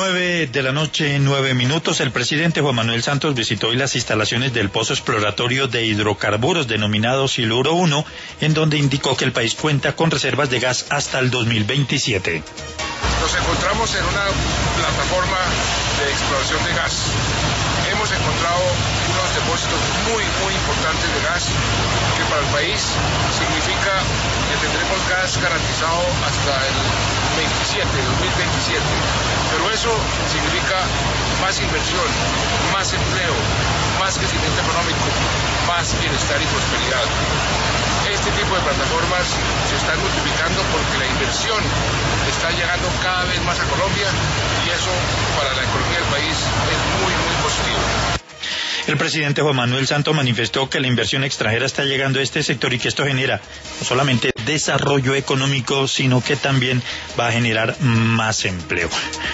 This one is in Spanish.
9:09 p.m. El presidente Juan Manuel Santos visitó hoy las instalaciones del pozo exploratorio de hidrocarburos denominado Siluro 1, en donde indicó que el país cuenta con reservas de gas hasta el 2027. Nos encontramos en una plataforma de exploración de gas. Hemos encontrado unos depósitos muy importantes de gas que para el país significa que tendremos gas garantizado hasta el 2027. Pero eso significa más inversión, más empleo, más crecimiento económico, más bienestar y prosperidad. Este tipo de plataformas se están multiplicando porque la inversión está llegando cada vez más a Colombia y eso para la economía del país es muy positivo. El presidente Juan Manuel Santos manifestó que la inversión extranjera está llegando a este sector y que esto genera no solamente desarrollo económico, sino que también va a generar más empleo.